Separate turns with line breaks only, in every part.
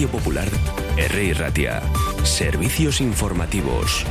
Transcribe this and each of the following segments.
Radio Popular, R. Ratia. Servicios informativos.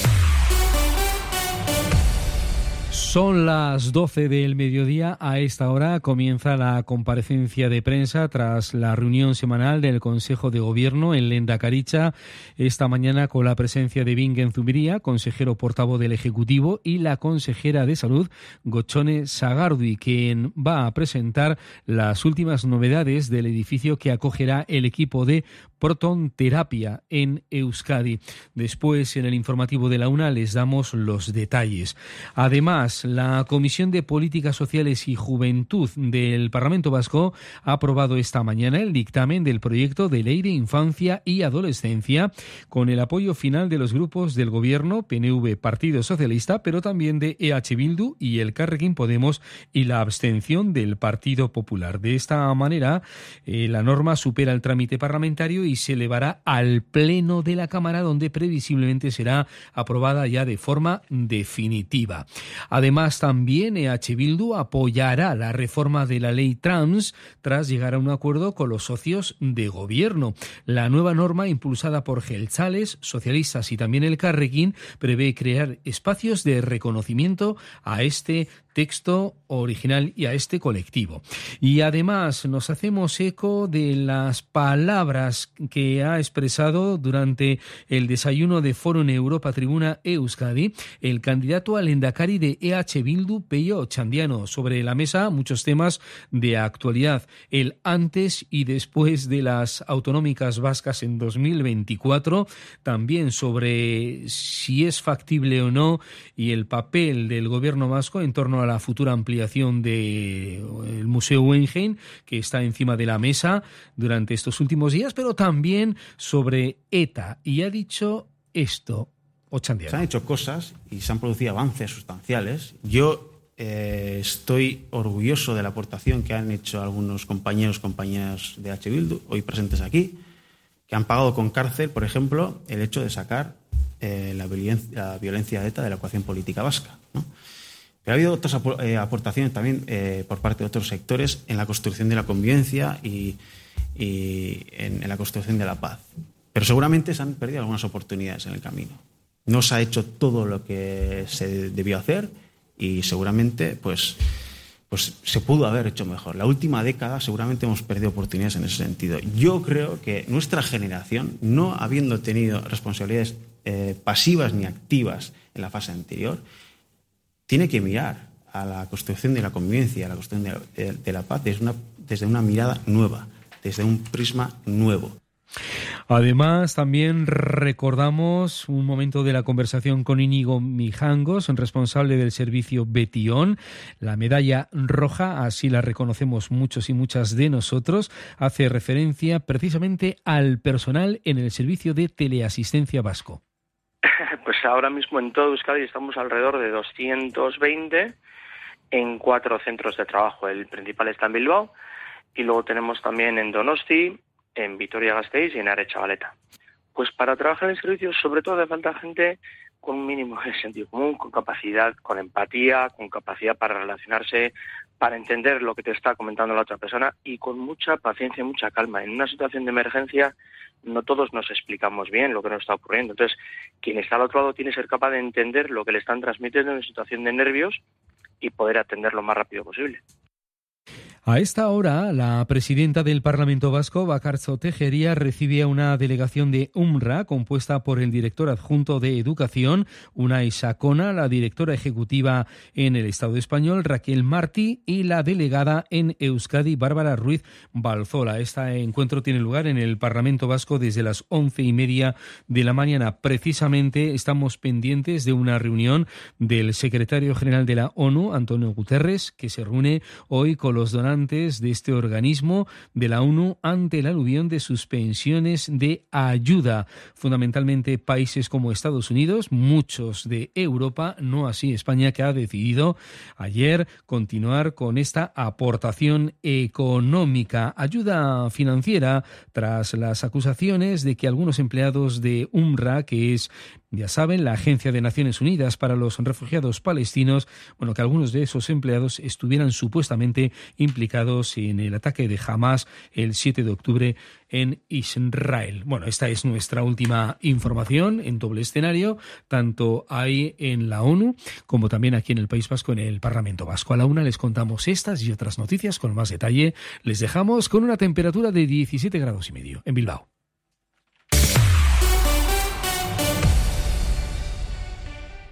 Son las 12 del mediodía. A esta hora comienza la comparecencia de prensa tras la reunión semanal del Consejo de Gobierno en Lehendakaritza esta mañana, con la presencia de Bingen Zubiría, consejero portavoz del Ejecutivo, y la consejera de Salud, Gotzone Sagardui, quien va a presentar las últimas novedades del edificio que acogerá el equipo de protonterapia en Euskadi. Después, en el informativo de la UNA, les damos los detalles. Además, la Comisión de Políticas Sociales y Juventud del Parlamento Vasco ha aprobado esta mañana el dictamen del proyecto de Ley de Infancia y Adolescencia, con el apoyo final de los grupos del Gobierno, PNV, Partido Socialista, pero también de EH Bildu y Elkarrekin Podemos, y la abstención del Partido Popular. De esta manera, la norma supera el trámite parlamentario y se elevará al Pleno de la Cámara, donde previsiblemente será aprobada ya de forma definitiva. Además, también EH Bildu apoyará la reforma de la ley trans tras llegar a un acuerdo con los socios de gobierno. La nueva norma, impulsada por Jeltzales, socialistas y también Elkarrekin, prevé crear espacios de reconocimiento a este texto original y a este colectivo. Y además nos hacemos eco de las palabras que ha expresado durante el desayuno de Foro Europa Tribuna Euskadi el candidato al Lehendakari de EH Bildu, Pello Otxandiano. Sobre la mesa muchos temas de actualidad, el antes y después de las autonómicas vascas en 2024, también sobre si es factible o no y el papel del gobierno vasco en torno a la futura ampliación del Museo Guggenheim, que está encima de la mesa durante estos últimos días, pero también sobre ETA. Y ha dicho esto Otxandiano.
Se han hecho cosas y se han producido avances sustanciales. Yo estoy orgulloso de la aportación que han hecho algunos compañeras de EH Bildu, hoy presentes aquí, que han pagado con cárcel, por ejemplo, el hecho de sacar la violencia de ETA de la ecuación política vasca, ¿no? Pero ha habido otras aportaciones también por parte de otros sectores en la construcción de la convivencia y en la construcción de la paz. Pero seguramente se han perdido algunas oportunidades en el camino. No se ha hecho todo lo que se debió hacer y seguramente pues se pudo haber hecho mejor. La última década seguramente hemos perdido oportunidades en ese sentido. Yo creo que nuestra generación, no habiendo tenido responsabilidades pasivas ni activas en la fase anterior, tiene que mirar a la construcción de la convivencia, a la construcción de la paz desde una mirada nueva, desde un prisma nuevo.
Además, también recordamos un momento de la conversación con Íñigo Mijangos, responsable del servicio Betion. La medalla roja, así la reconocemos muchos y muchas de nosotros, hace referencia precisamente al personal en el servicio de teleasistencia vasco.
Pues ahora mismo en todo Euskadi estamos alrededor de 220 en 4 centros de trabajo. El principal está en Bilbao y luego tenemos también en Donosti, en Vitoria-Gasteiz y en Aretxabaleta. Pues para trabajar en servicios sobre todo hace falta gente con un mínimo de sentido común, con capacidad, con empatía, con capacidad para relacionarse, para entender lo que te está comentando la otra persona y con mucha paciencia y mucha calma. En una situación de emergencia no todos nos explicamos bien lo que nos está ocurriendo. Entonces, quien está al otro lado tiene que ser capaz de entender lo que le están transmitiendo en una situación de nervios y poder atender lo más rápido posible.
A esta hora, la presidenta del Parlamento Vasco, Bakartxo Tejeria, recibe a una delegación de UNRWA compuesta por el director adjunto de Educación, Unai Sakona, la directora ejecutiva en el Estado español, Raquel Martí, y la delegada en Euskadi, Bárbara Ruiz Balzola. Este encuentro tiene lugar en el Parlamento Vasco desde las 11:30 de la mañana. Precisamente estamos pendientes de una reunión del secretario general de la ONU, Antonio Guterres, que se reúne hoy con los donantes de este organismo de la ONU ante el aluvión de suspensiones de ayuda, fundamentalmente países como Estados Unidos, muchos de Europa, no así España, que ha decidido ayer continuar con esta aportación económica, ayuda financiera, tras las acusaciones de que algunos empleados de UNRWA, que es Ya saben, la Agencia de Naciones Unidas para los Refugiados Palestinos, que algunos de esos empleados estuvieran supuestamente implicados en el ataque de Hamas el 7 de octubre en Israel. Esta es nuestra última información en doble escenario, tanto ahí en la ONU como también aquí en el País Vasco, en el Parlamento Vasco. A la 1 les contamos estas y otras noticias con más detalle. Les dejamos con una temperatura de 17,5 grados en Bilbao.